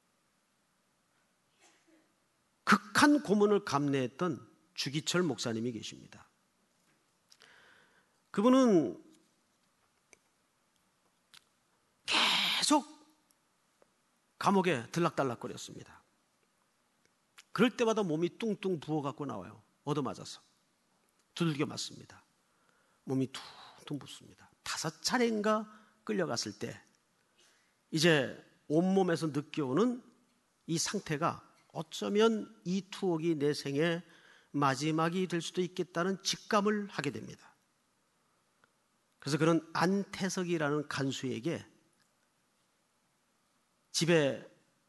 극한 고문을 감내했던 주기철 목사님이 계십니다. 그분은 계속 감옥에 들락달락거렸습니다. 그럴 때마다 몸이 뚱뚱 부어갖고 나와요. 얻어맞아서 두들겨 맞습니다. 몸이 퉁퉁 붓습니다. 다섯 차례인가 끌려갔을 때 이제 온몸에서 느껴오는 이 상태가 어쩌면 이 투옥이 내 생의 마지막이 될 수도 있겠다는 직감을 하게 됩니다. 그래서 그런 안태석이라는 간수에게 집에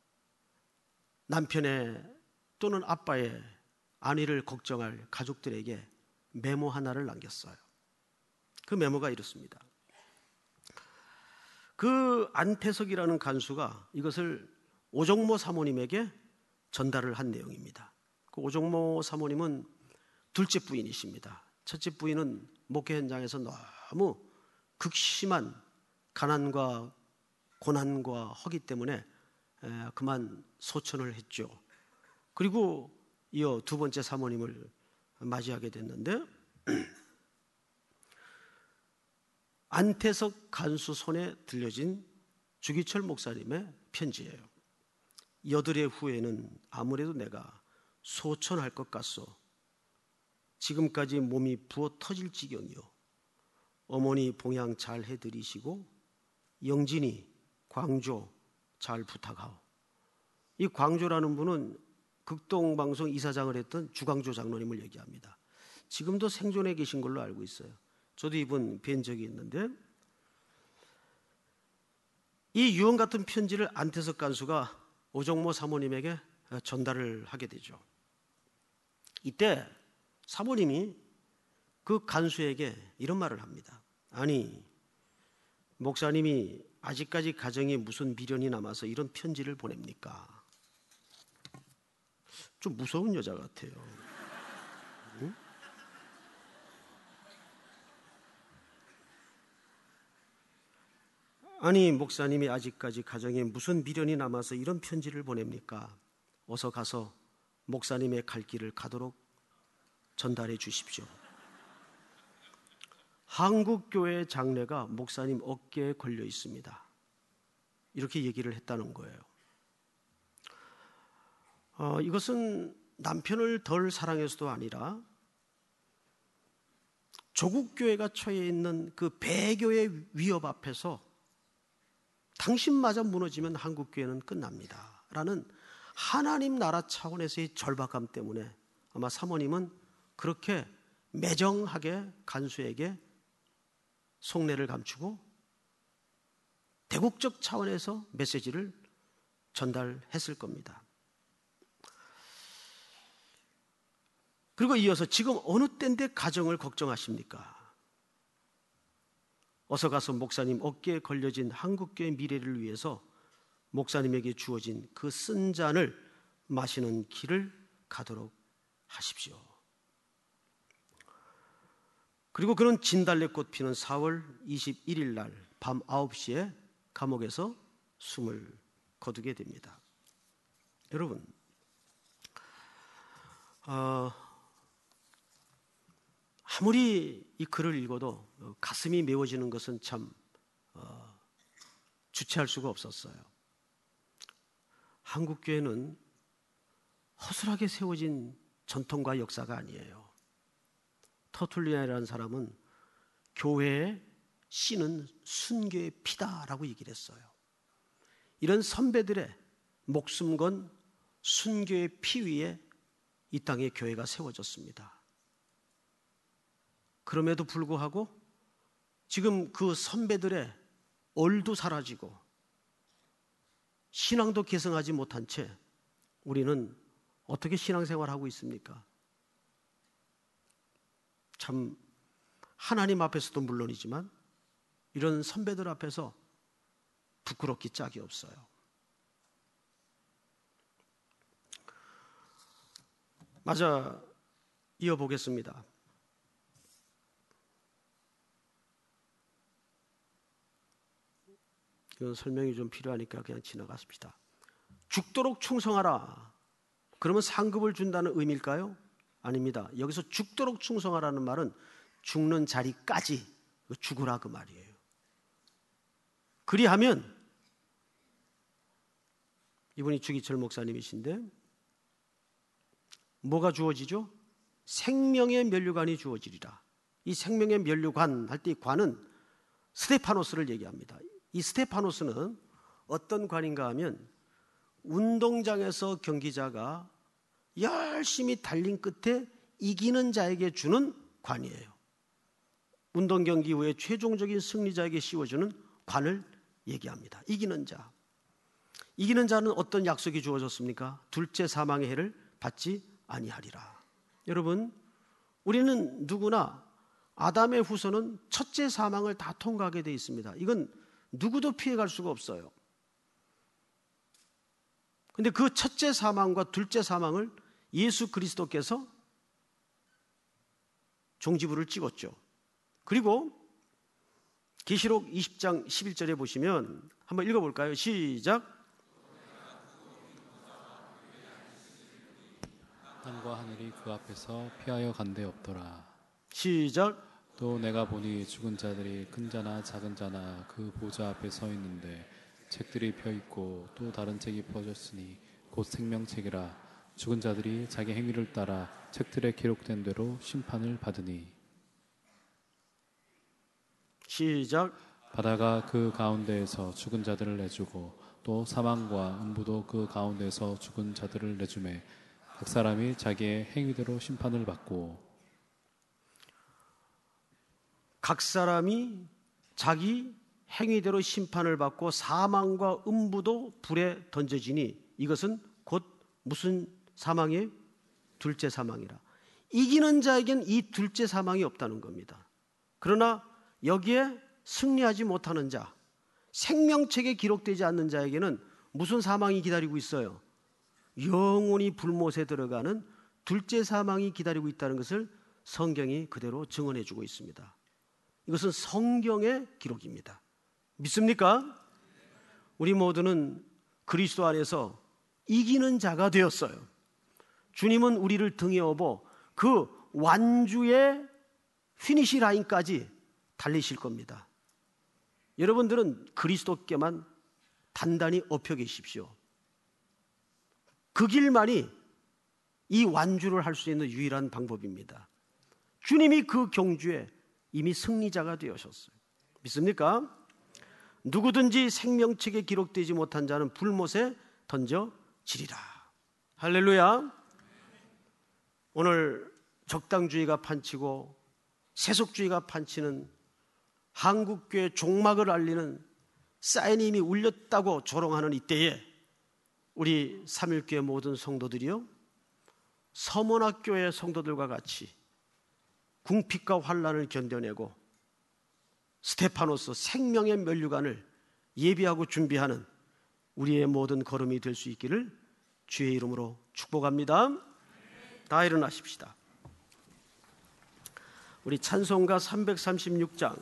남편의 또는 아빠의 안위를 걱정할 가족들에게 메모 하나를 남겼어요. 그 메모가 이렇습니다. 그 안태석이라는 간수가 이것을 오종모 사모님에게 전달을 한 내용입니다. 그 오종모 사모님은 둘째 부인이십니다. 첫째 부인은 목회 현장에서 너무 극심한 가난과 고난과 허기 때문에 그만 소천을 했죠. 그리고 이어 두 번째 사모님을 맞이하게 됐는데 안태석 간수 손에 들려진 주기철 목사님의 편지예요. 여드레 후에는 아무래도 내가 소천할 것 같소. 지금까지 몸이 부어 터질 지경이요. 어머니 봉양 잘 해드리시고 영진이 광조 잘 부탁하오. 이 광조라는 분은 극동방송 이사장을 했던 주광조 장로님을 얘기합니다. 지금도 생존해 계신 걸로 알고 있어요. 저도 이분 뵌 적이 있는데 이 유언 같은 편지를 안태석 간수가 오종모 사모님에게 전달을 하게 되죠. 이때 사모님이 그 간수에게 이런 말을 합니다. 아니, 목사님이 아직까지 가정에 무슨 미련이 남아서 이런 편지를 보냅니까? 좀 무서운 여자 같아요. 응? 아니, 목사님이 아직까지 가정에 무슨 미련이 남아서 이런 편지를 보냅니까? 어서 가서 목사님의 갈 길을 가도록 전달해 주십시오. 한국교회 장례가 목사님 어깨에 걸려 있습니다. 이렇게 얘기를 했다는 거예요. 어, 이것은 남편을 덜 사랑해서도 아니라 조국교회가 처해 있는 그 배교의 위협 앞에서 당신마저 무너지면 한국교회는 끝납니다 라는 하나님 나라 차원에서의 절박함 때문에 아마 사모님은 그렇게 매정하게 간수에게 속내를 감추고 대국적 차원에서 메시지를 전달했을 겁니다. 그리고 이어서 지금 어느 때인데 가정을 걱정하십니까? 어서 가서 목사님 어깨에 걸려진 한국교회 미래를 위해서 목사님에게 주어진 그 쓴 잔을 마시는 길을 가도록 하십시오. 그리고 그는 진달래꽃 피는 사월 이십일일 날 밤 아홉 시에 감옥에서 숨을 거두게 됩니다. 여러분, 어, 아무리 이 글을 읽어도 가슴이 메워지는 것은 참 어, 주체할 수가 없었어요. 한국교회는 허술하게 세워진 전통과 역사가 아니에요. 터툴리안이라는 사람은 교회의 씨는 순교의 피다라고 얘기를 했어요. 이런 선배들의 목숨 건 순교의 피 위에 이 땅에 교회가 세워졌습니다. 그럼에도 불구하고 지금 그 선배들의 얼도 사라지고 신앙도 계승하지 못한 채 우리는 어떻게 신앙생활하고 있습니까? 참 하나님 앞에서도 물론이지만 이런 선배들 앞에서 부끄럽기 짝이 없어요. 맞아, 이어보겠습니다. 이건 설명이 좀 필요하니까 그냥 지나갔습니다. 죽도록 충성하라. 그러면 상급을 준다는 의미일까요? 아닙니다. 여기서 죽도록 충성하라는 말은 죽는 자리까지 죽으라 그 말이에요. 그리하면 이분이 주기철 목사님이신데 뭐가 주어지죠? 생명의 면류관이 주어지리라. 이 생명의 면류관 할 때 이 관은 스테파노스를 얘기합니다. 이 스테파노스는 어떤 관인가 하면 운동장에서 경기자가 열심히 달린 끝에 이기는 자에게 주는 관이에요. 운동 경기 후에 최종적인 승리자에게 씌워주는 관을 얘기합니다. 이기는 자. 이기는 자는 어떤 약속이 주어졌습니까? 둘째 사망의 해를 받지 아니하리라. 여러분, 우리는 누구나 아담의 후손은 첫째 사망을 다 통과하게 되어 있습니다. 이건 누구도 피해갈 수가 없어요. 그런데 그 첫째 사망과 둘째 사망을 예수 그리스도께서 종지부를 찍었죠. 그리고 계시록 이십 장 십일 절에 보시면 한번 읽어볼까요? 시작. 땅과 하늘이 그 앞에서 피하여 간데 없더라. 시작. 또 내가 보니 죽은 자들이 큰 자나 작은 자나 그 보좌 앞에 서 있는데 책들이 펴 있고 또 다른 책이 펴졌으니 곧 생명책이라. 죽은 자들이 자기 행위를 따라 책들에 기록된 대로 심판을 받으니. 시작. 바다가 그 가운데에서 죽은 자들을 내주고 또 사망과 음부도 그 가운데에서 죽은 자들을 내주매 각 사람이 자기의 행위대로 심판을 받고. 각 사람이 자기 행위대로 심판을 받고 사망과 음부도 불에 던져지니 이것은 곧 무슨 사망이에요? 둘째 사망이라. 이기는 자에겐 이 둘째 사망이 없다는 겁니다. 그러나 여기에 승리하지 못하는 자, 생명책에 기록되지 않는 자에게는 무슨 사망이 기다리고 있어요? 영원히 불못에 들어가는 둘째 사망이 기다리고 있다는 것을 성경이 그대로 증언해 주고 있습니다. 이것은 성경의 기록입니다. 믿습니까? 우리 모두는 그리스도 안에서 이기는 자가 되었어요. 주님은 우리를 등에 업어 그 완주의 피니시 라인까지 달리실 겁니다. 여러분들은 그리스도께만 단단히 엎여 계십시오. 그 길만이 이 완주를 할 수 있는 유일한 방법입니다. 주님이 그 경주에 이미 승리자가 되셨어요. 믿습니까? 누구든지 생명책에 기록되지 못한 자는 불못에 던져지리라. 할렐루야. 오늘 적당주의가 판치고 세속주의가 판치는 한국교회 종막을 알리는 사인이 이미 울렸다고 조롱하는 이때에 우리 삼일교회 모든 성도들이요, 서문학교의 성도들과 같이 궁핍과 환난을 견뎌내고 스테파노스 생명의 면류관을 예비하고 준비하는 우리의 모든 걸음이 될 수 있기를 주의 이름으로 축복합니다. 다 일어나십시다. 우리 찬송가 삼백삼십육 장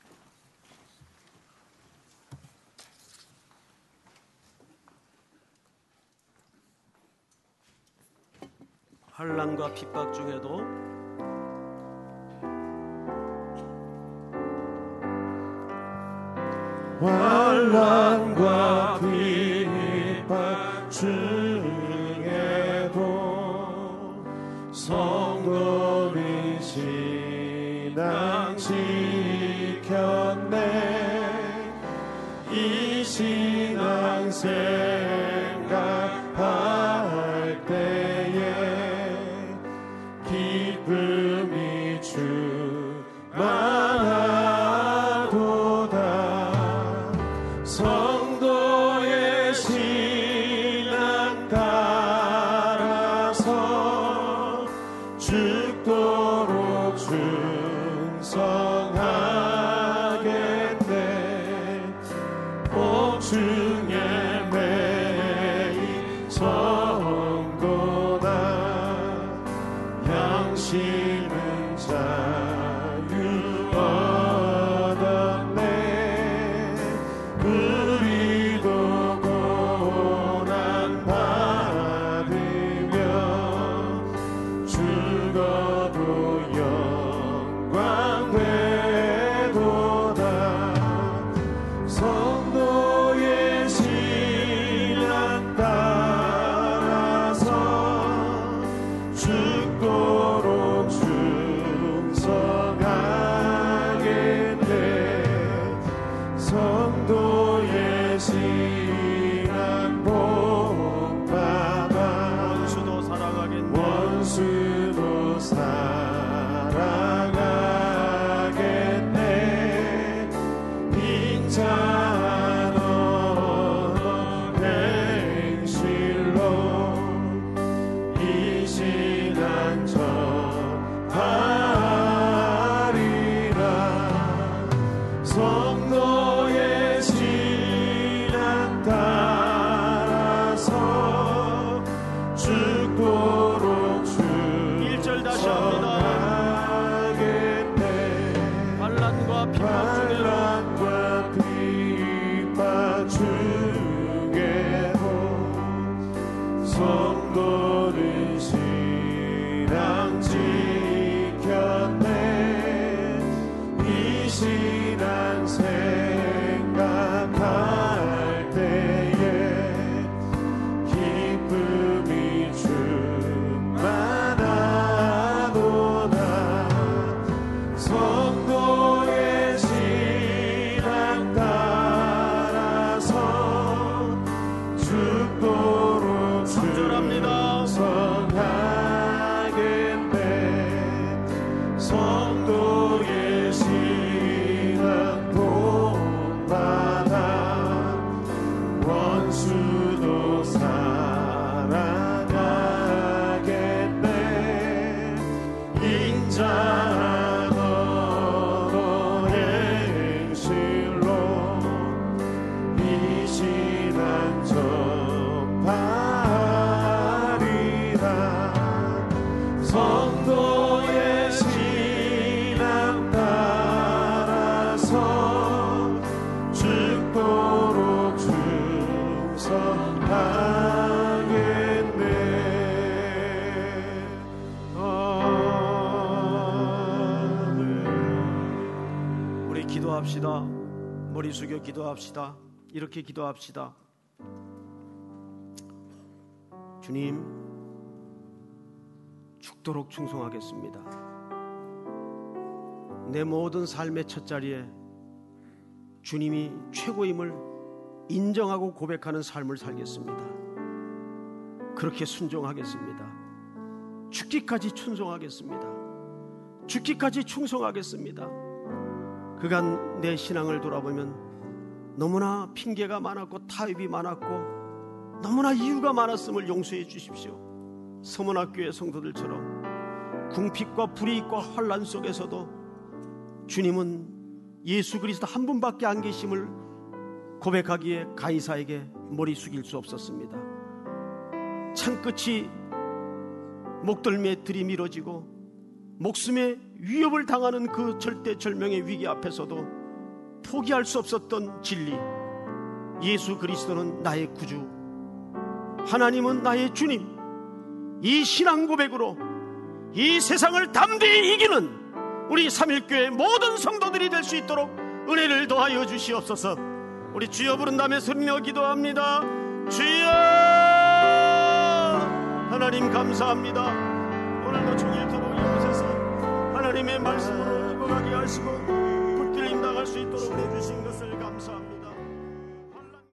환난과 핍박 중에도 환난과 핍박 중에도 성도의 신앙 지켰네. 이 신앙 생각할 때에 기쁨이 충만하도다. 성도의 신앙 따라서 죽도록 충성하겠네. 복중에 매일 성도나 양심은 자유 얻었네. 우리 죽어도 영광 되도다. 성도의 신앙 따라서 죽도록 충성하겠네. 성도의 신앙 복받아 원수도 사랑하겠네. 원수도 사랑하겠네. 인자한 언어 행실로 이 신앙 전하리라. 성도의 신앙 따라서 죽도록 일 절 다시 합니다. 충성하겠네. 환난과 핍박 중에도 환난과 핍박 중에도 성도는 신앙 지켰네. 이 신앙 생각할 때에 기쁨이 충만하도다. 성도의 신앙 따라서 죽도록 간절합니다. 충성하겠네. 성도의 신앙 복받아 원수도 사랑하겠네. 인자한 언어 행실로 이 신앙 전하리라. 성도의 신앙 따라서 죽도록 충성하겠네. 아멘. 우리 기도합시다. 머리 숙여 기도합시다. 이렇게 기도합시다. 주님, 죽도록 충성하겠습니다. 내 모든 삶의 첫자리에 주님이 최고임을 인정하고 고백하는 삶을 살겠습니다. 그렇게 순종하겠습니다. 죽기까지 충성하겠습니다. 죽기까지 충성하겠습니다. 그간 내 신앙을 돌아보면 너무나 핑계가 많았고 타협이 많았고 너무나 이유가 많았음을 용서해 주십시오. 서문학교의 성도들처럼 궁핍과 불이익과 환난 속에서도 주님은 예수 그리스도 한 분밖에 안 계심을 고백하기에 가이사에게 머리 숙일 수 없었습니다. 창끝이 목덜미에 들이밀어지고 목숨에 위협을 당하는 그 절대절명의 위기 앞에서도 포기할 수 없었던 진리, 예수 그리스도는 나의 구주, 하나님은 나의 주님, 이 신앙 고백으로 이 세상을 담대히 이기는 우리 삼일교회 모든 성도들이 될 수 있도록 은혜를 더하여 주시옵소서. 우리 주여 부른다며 소리내어 기도합니다. 주여! 하나님 감사합니다. 오늘도 종일토록 이곳에서 하나님의 말씀으로 읽어가게 하시고 붙들림 나갈 수 있도록 해주신 것을 감사합니다.